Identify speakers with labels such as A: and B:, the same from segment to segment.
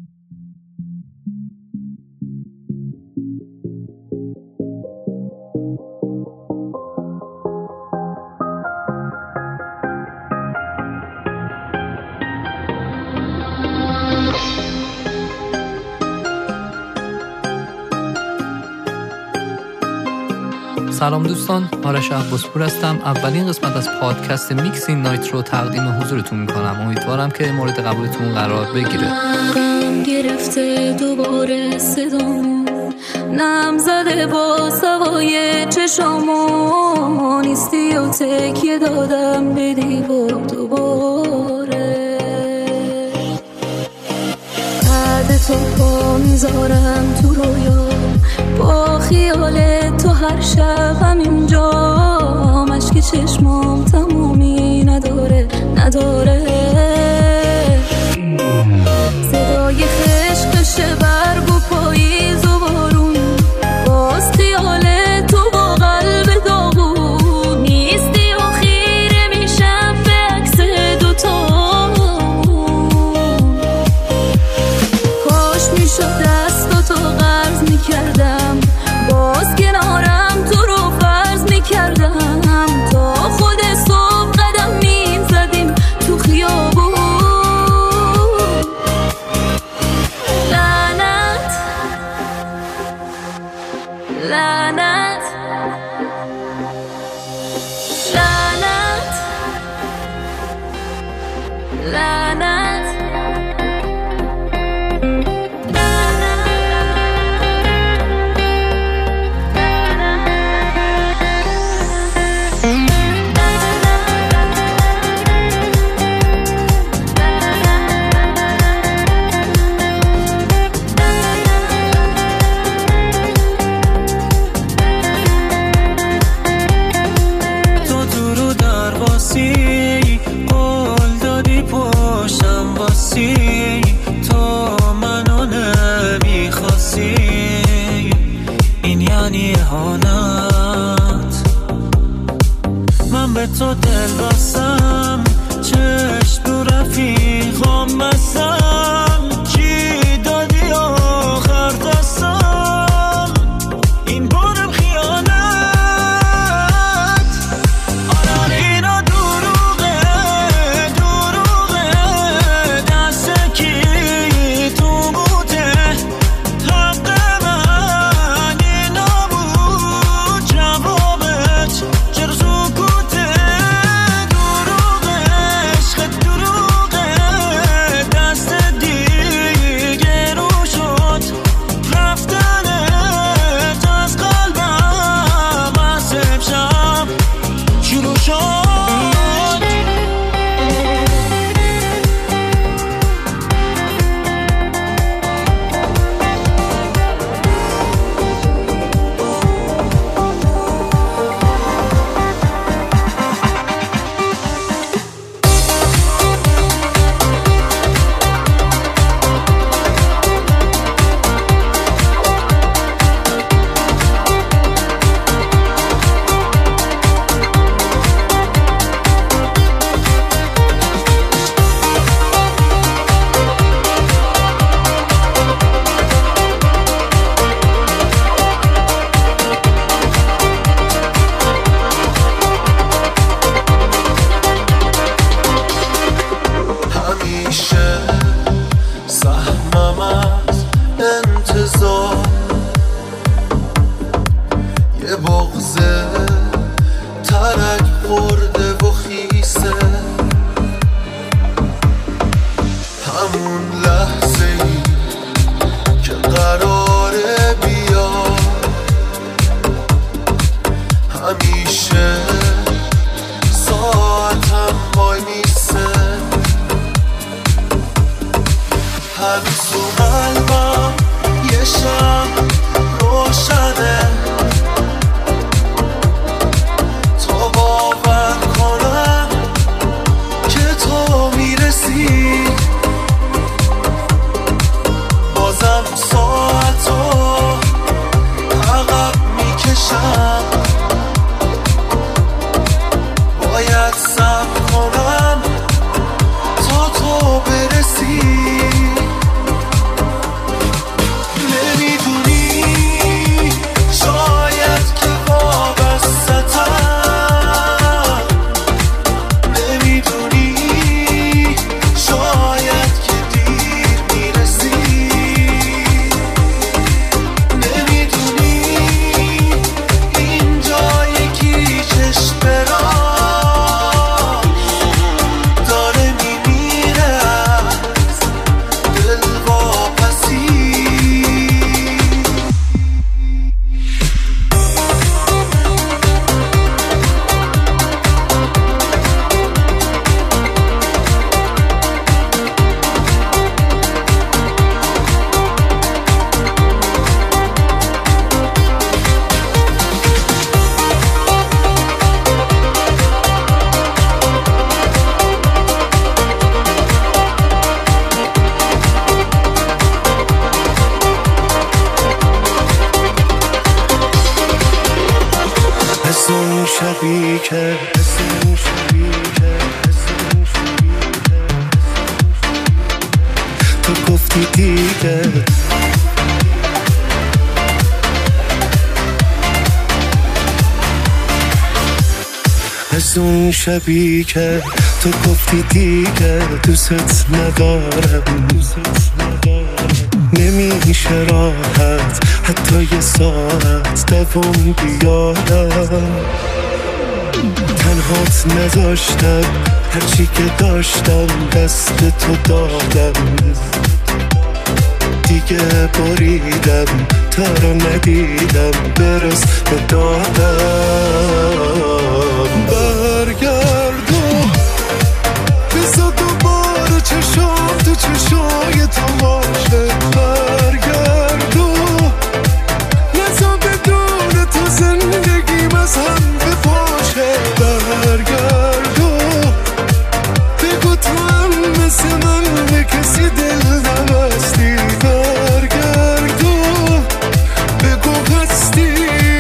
A: سلام دوستان، آرش عباسپور هستم. اولین قسمت از پادکست میکسین نایت رو تقدیم حضورتون میکنم. امیدوارم که مورد قبولتون قرار بگیره.
B: گرفته دوباره صدامو، نم زده با سوای چشامو، نیستی و تکیه دادم به دیوار دوباره. بعد تو پا میذارم تو رویا، با خیال تو هر شبم اینجا، مشک چشمام تمومی نداره صدای خشخش برگ و پاییز و بارون، باز خیال تو با قلب داغون، نیستی و خیره میشم به عکس دوتامون. کاش میشد دستاتو قرض میکردم، باز کنارم تو رو فرض میکردم، تا خود صبح قدم میزدیم تو خیابون. لعنت لعنت لعنت لعنت
C: من به تو دل بستم، چشم تو رفیقام بستم، چی دادی آخر دستم، این بارم خیانت. آره اینا دروغه دست کی تو بوده، حق من اینا بود، جوابت چرا سکوته. دروغه عشق دروغه، دست دیگه رو شد، رفتنت از قلبم از امشب شروع شد.
D: یه بغضه ترک خورده و خیسه، همون لحظه ای که قراره بیا، همیشه ساعتم وای میسه، هنوز تو قلبم یه شب روشنه، تا باور کنم که تو میرسی، بازم ساعتو عقب میکشم، باید صبر کنم تا تو برسی. که تو گفتی دیگه از اون شبی که تو گفتی دیگه دوست ندارم نمیشه راحت حتی یه ساعت دوام بیارم تنهات نذاشتم هرچی که داشتم دست تو دادم دیگه بریدم تا رو ندیدم برس به دادم برگردو بزا دوباره چشام تو چشای تو باشه برگردو نزا بدون تو زندگیم از هم بپاشه برگردو بگو تو هم مثل من به کسی دل نبستی برگردو بگو هستی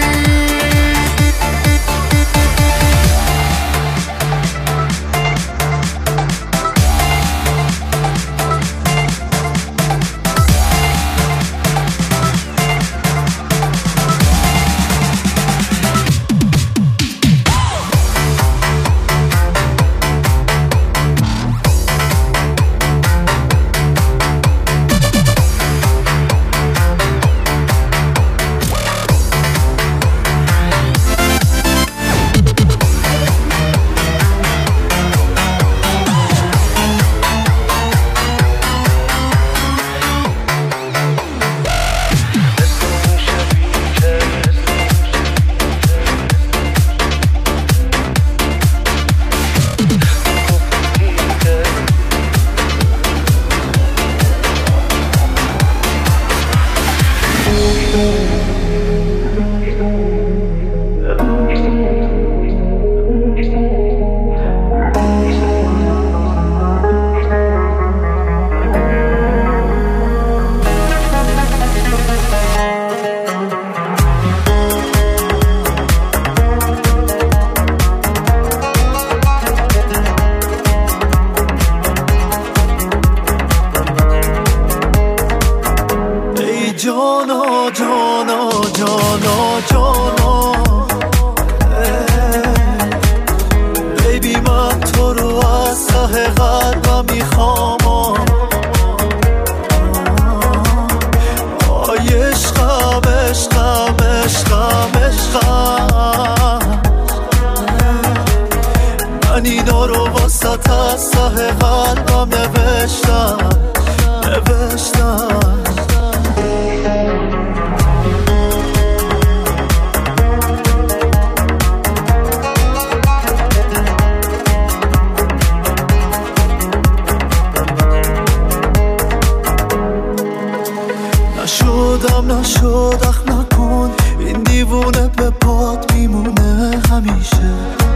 E: نشد اخ نکن این دیوونه به پات میمونه همیشه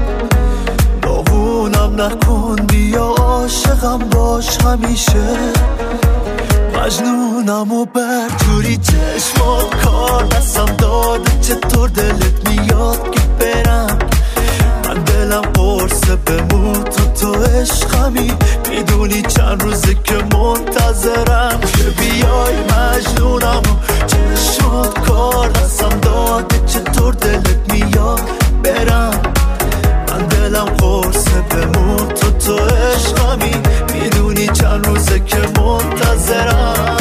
E: داغونم نکن بیا عاشقم باش همیشه مجنونم و بر توری چشمات کار دستم داده چطور دلت میاد که برم من دلم قرصه بمون تو عشقمی میدونی چند روزه که منتظرم که بیای مجنونم و چشمات کار دستم داده چطور دلت میاد برم من دلم قرصه بمون تو عشقمی میدونی چند روزه که منتظرم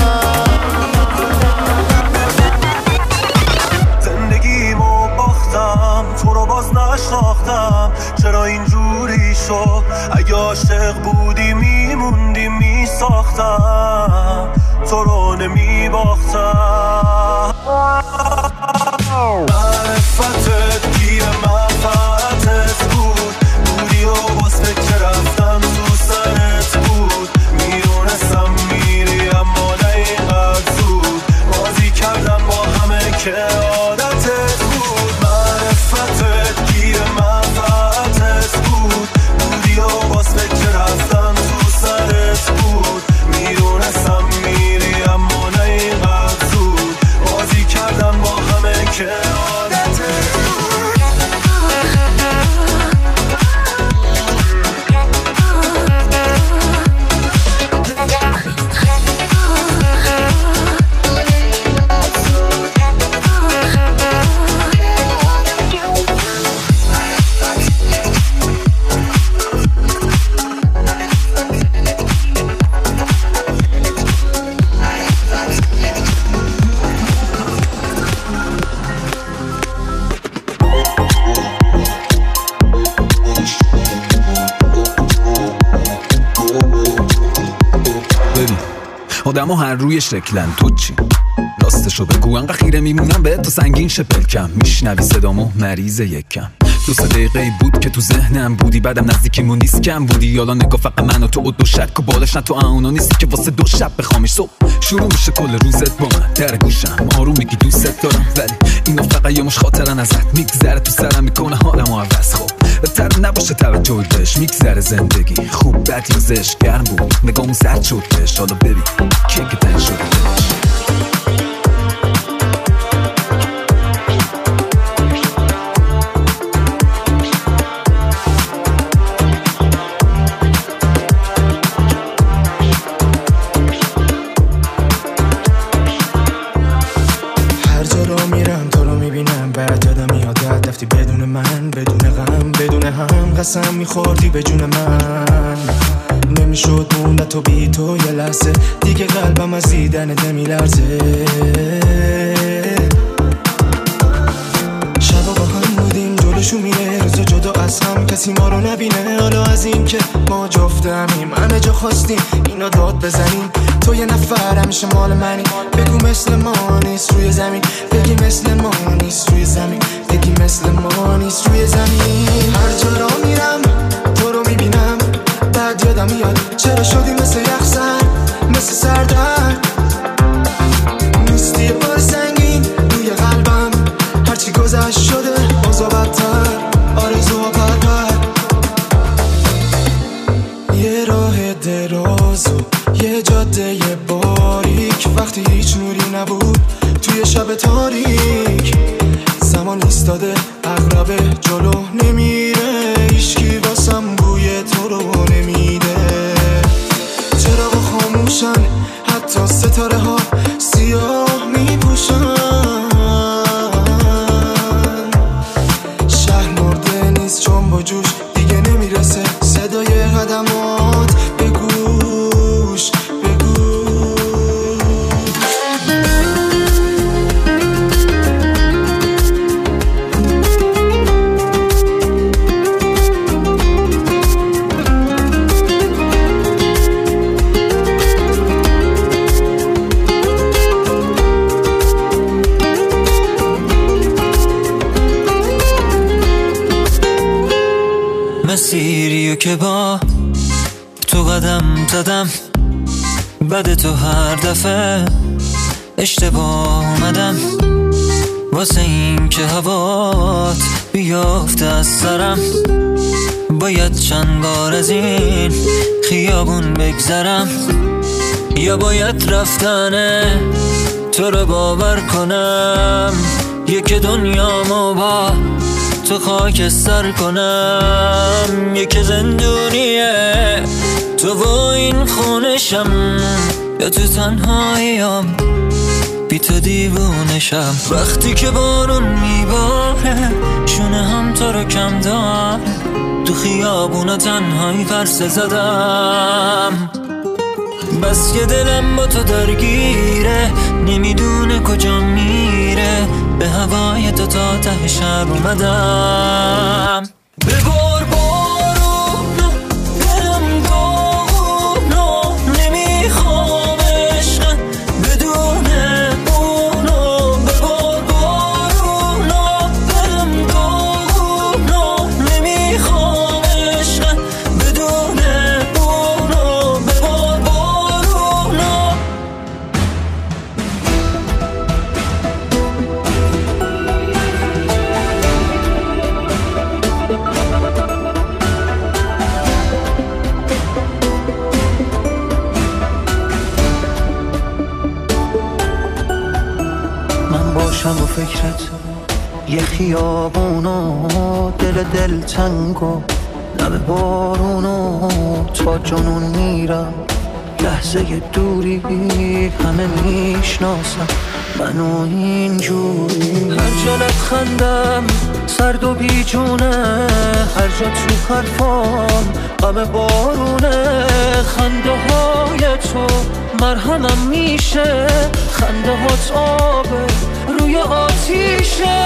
C: زندگیمو باختم تو رو باز نشناختم چرا اینجوری شد اگه عاشق بودی میموندی میساختم تو رو نمیباختم معرفتت گیر منفعتت بود بودی و باز فکر رفتن تو سرت بود میدونستم میری اما نه اینقدر زود بازی کردم با همه که عادتت بود معرفتت گیر منفعتت بود بودی و باز فکر رفتن تو سرت بود میدونستم میری اما نه اینقدر زود بازی کردم با همه که عادتت بود
F: آدم ها هر روی شکلن، تو چی؟ راستشو بگو انقدر خیره میمونم به تو سنگین شپلکم. میشنوی صدامو مریض یکم. 2 دقیقه بود که تو ذهنم بودی، بعدم نزدیکیمون نیست کم بودی. یالا نگاه فقط من و تو و 2 شک و بالش نه تو اونا نیستی که واسه 2 شب بخوامش. صبح شروع میشه کل روزت با من، در گوشم آروم میگی دوست دارم، ولی اینا فقط یه مش خاطرن ازت. میگذره تو سرم میکنه حالمو عوض. خب بهتر نباشه توجهی بهش. میگذره زندگی خوب بد یا زشت، گرم بود نگاهمون سرد شد بهش. حالا ببین کی که تن شده بهش.
E: بدون من، بدون غم، بدون هم قسم میخوردی به جون من. نمیشد موند تو بی تو یه لحظه دیگه، قلبم از دیدنت نمیلرزه. شبا با هم بودیم جلوشو میره، روزا جدا از هم کسی ما رو نبینه. حالا از این که ما جفتمیم همه جا خواستیم اینا داد بزنیم. تو یه نفر همیشه مال منی، بگو مثل ما نیست روی زمین. بگی مثل ما نیست روی زمین. بگی مثل ما نیست روی زمین. هر جا را میرم تو رو میبینم، بعد یادم میاد چرا شدی مثل یخزن، مثل سردرد. نیستی بار سنگین روی قلبم، هرچی گذشت شده بازا بدتر. آرزوها پرپر، یه راه دراز و یه جاده باریک، وقتی هیچ نوری نبود توی شب تاریک. زمان ایستاده اغربه جلو نمیره، هیچکی واسم بوی تو رو نمیده. چراغ خاموشن حتی ستاره ها سیاه میپوشن. شهر مرده نیست چون با جوش دیگه نمیرسه صدای قدمات به گوش.
G: مسیریو که با تو قدم زدم، بعد تو هر دفعه اشتباه اومدم. واسه این که هوات بیافته از سرم، باید چند بار از این خیابون بگذرم. یا باید رفتنه تو رو باور کنم، یک دنیامو با تو خاکستر کنم. یک زندونیه تو و این خونشم، یا تو تنهاییم بی تو دیوونشم. وقتی که بارون میباره شونه هم تو رو کم دار، تو خیابونا تنهایی پرسه زدم. بس که دلم با تو درگیره، نمیدونه کجا میره. به هوای تو تا ته شهر اومدم. ببار بارونو دلم داغونو، نمیخوام عشق بدون اونو. ببار بارونو دلم داغونو، نمیخوام عشق بدون اونو. ببار بارونو.
H: من باشم و فکرت یه خیابونو، دل تنگو لب بارونو. تا جنون میرم لحظه دوری، همه میشناسم منو اینجوری.
G: هر جا لبخندم سرد و بیجونه، هر جا تو حرفام غم بارونه. خنده های تو مرهمم میشه، خنده هات آبه روی آتیشه.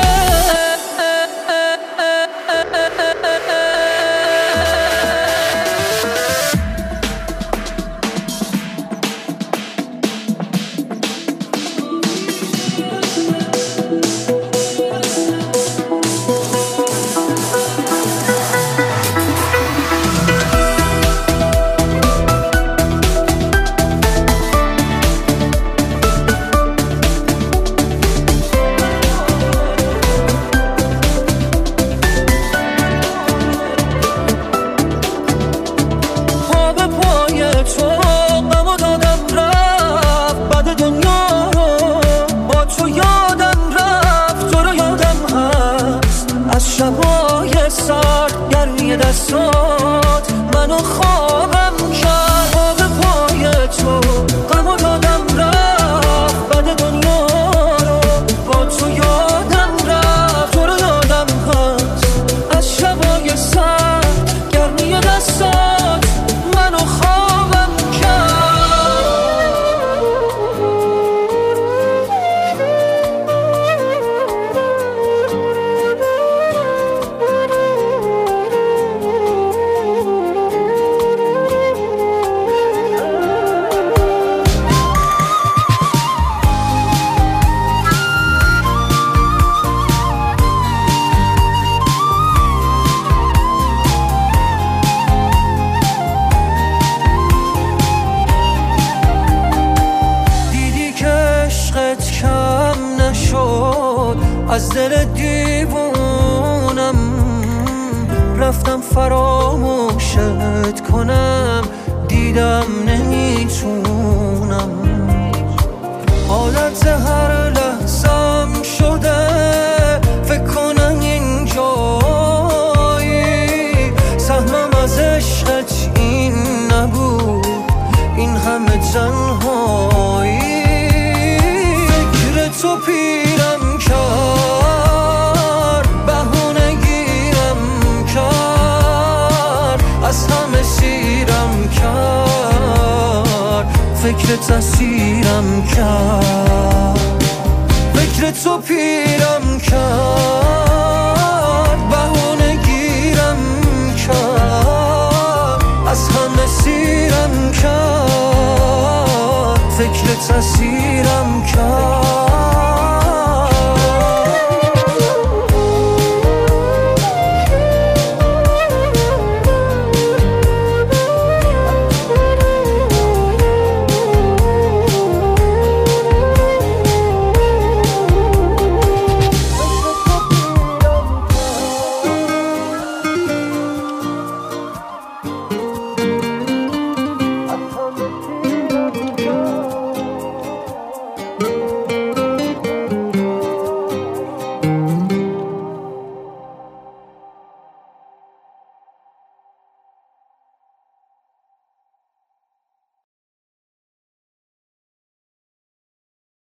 G: از دل دیوونم رفتم فراموشت کنم، دیدم نمیتونم. حالت هر لحظم شده فکر کنم اینجایی، سهمم از عشقت این نبود، این همه تنهایی. فکر تو پیرم کرد، بهونه گیرم کرد، از همه سیرم کرد، فکر تسیرم کرد. فکر تو پیرم کرد، بهونه گیرم کرد، از همه سیرم کرد، فکر تسیرم کرد.